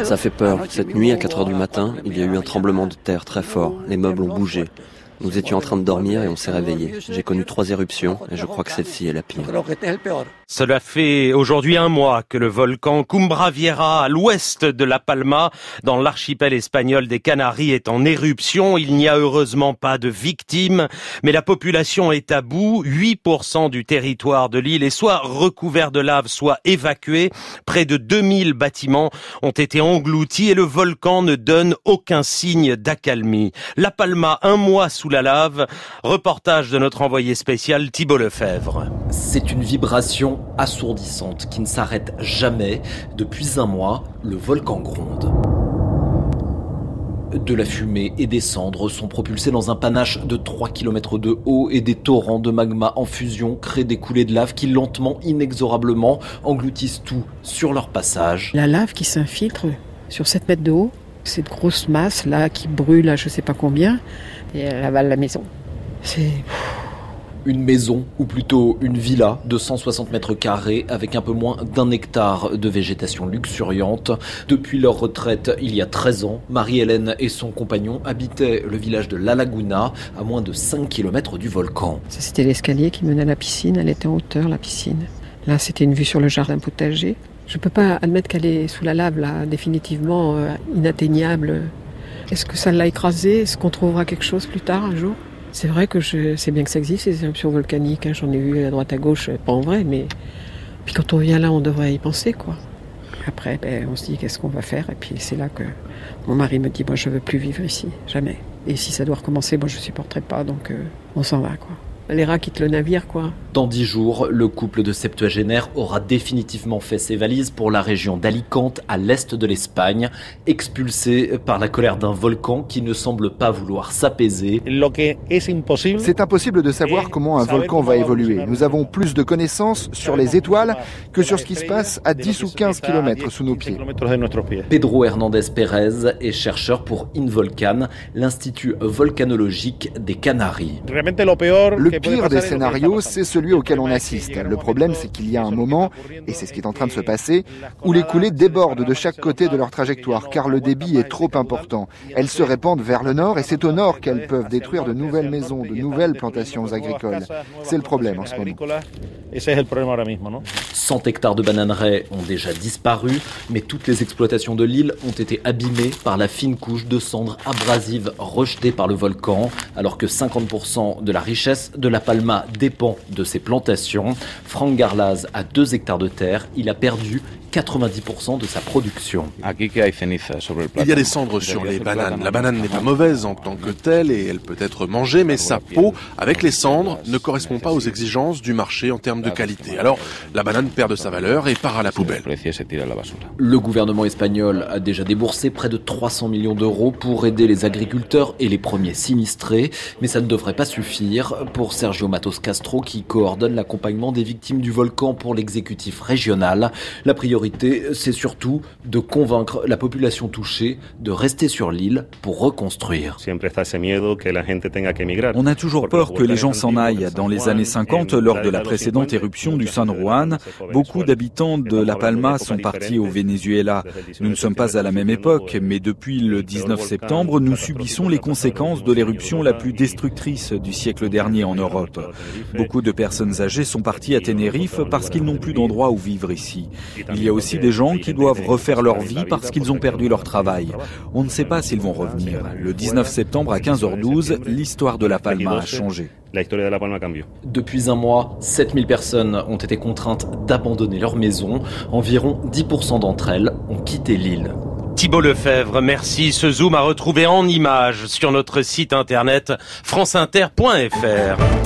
Ça fait peur. Cette nuit, à 4h du matin, il y a eu un tremblement de terre très fort. Les meubles ont bougé. Nous étions en train de dormir et on s'est réveillés. J'ai connu 3 éruptions et je crois que celle-ci est la pire. Cela fait aujourd'hui 1 mois que le volcan Cumbre Vieja, à l'ouest de La Palma, dans l'archipel espagnol des Canaries, est en éruption. Il n'y a heureusement pas de victimes, mais la population est à bout. 8% du territoire de l'île est soit recouvert de lave, soit évacué. Près de 2000 bâtiments ont été engloutis et le volcan ne donne aucun signe d'accalmie. La Palma, 1 mois sous la lave. Reportage de notre envoyé spécial Thibault Lefebvre. C'est une vibration assourdissante qui ne s'arrête jamais. Depuis 1 mois, le volcan gronde. De la fumée et des cendres sont propulsées dans un panache de 3 km de haut et des torrents de magma en fusion créent des coulées de lave qui lentement, inexorablement, engloutissent tout sur leur passage. La lave qui s'infiltre sur 7 mètres de haut, cette grosse masse là qui brûle à je sais pas combien et elle avale la maison. C'est... Une maison, ou plutôt une villa de 160 mètres carrés avec un peu moins d'1 hectare de végétation luxuriante. Depuis leur retraite, il y a 13 ans, Marie-Hélène et son compagnon habitaient le village de La Laguna, à moins de 5 km du volcan. Ça, c'était l'escalier qui menait à la piscine, elle était en hauteur, la piscine. Là, c'était une vue sur le jardin potager. Je peux pas admettre qu'elle est sous la lave, là, définitivement inatteignable. Est-ce que ça l'a écrasée ? Est-ce qu'on trouvera quelque chose plus tard, un jour ? C'est vrai que je sais bien que ça existe, ces éruptions volcaniques. J'en ai vu à droite à gauche, pas en vrai, mais puis quand on vient là, on devrait y penser, quoi. Après, on se dit qu'est-ce qu'on va faire, et puis c'est là que mon mari me dit, moi je veux plus vivre ici, jamais. Et si ça doit recommencer, moi je supporterai pas, donc on s'en va, quoi. Les rats quittent le navire, quoi. Dans 10 jours, le couple de septuagénaires aura définitivement fait ses valises pour la région d'Alicante, à l'est de l'Espagne, expulsé par la colère d'un volcan qui ne semble pas vouloir s'apaiser. C'est impossible de savoir comment un volcan va évoluer. Nous avons plus de connaissances sur les étoiles que sur ce qui se passe à 10 ou 15 km sous nos pieds. Pedro Hernandez Pérez est chercheur pour Involcan, l'institut volcanologique des Canaries. Le pire des scénarios, c'est celui auquel on assiste. Le problème, c'est qu'il y a un moment, et c'est ce qui est en train de se passer, où les coulées débordent de chaque côté de leur trajectoire, car le débit est trop important. Elles se répandent vers le nord, et c'est au nord qu'elles peuvent détruire de nouvelles maisons, de nouvelles plantations agricoles. C'est le problème en ce moment. 100 hectares de bananeraies ont déjà disparu, mais toutes les exploitations de l'île ont été abîmées par la fine couche de cendres abrasives rejetées par le volcan, alors que 50% de la richesse de La Palma dépend de ces plantations. Franck Garlaz a 2 hectares de terre. Il a perdu 90% de sa production. Il y a des cendres sur les bananes. La banane n'est pas mauvaise en tant que telle et elle peut être mangée, mais sa peau, avec les cendres, ne correspond pas aux exigences du marché en termes de qualité. Alors, la banane perd de sa valeur et part à la poubelle. Le gouvernement espagnol a déjà déboursé près de 300 millions d'euros pour aider les agriculteurs et les premiers sinistrés, mais ça ne devrait pas suffire. Pour Sergio Matos Castro, qui coordonne l'accompagnement des victimes du volcan pour l'exécutif régional, la priorité, c'est surtout de convaincre la population touchée de rester sur l'île pour reconstruire. On a toujours peur que les gens s'en aillent. Dans les années 50, lors de la précédente éruption du San Juan, beaucoup d'habitants de La Palma sont partis au Venezuela. Nous ne sommes pas à la même époque, mais depuis le 19 septembre, nous subissons les conséquences de l'éruption la plus destructrice du siècle dernier en Europe. Beaucoup de personnes âgées sont parties à Tenerife parce qu'ils n'ont plus d'endroit où vivre ici. Il y a aussi des gens qui doivent refaire leur vie parce qu'ils ont perdu leur travail. On ne sait pas s'ils vont revenir. Le 19 septembre à 15h12, l'histoire de La Palma a changé. Depuis 1 mois, 7000 personnes ont été contraintes d'abandonner leur maison. Environ 10% d'entre elles ont quitté l'île. Thibault Lefebvre, merci. Ce zoom à retrouver en images sur notre site internet franceinter.fr.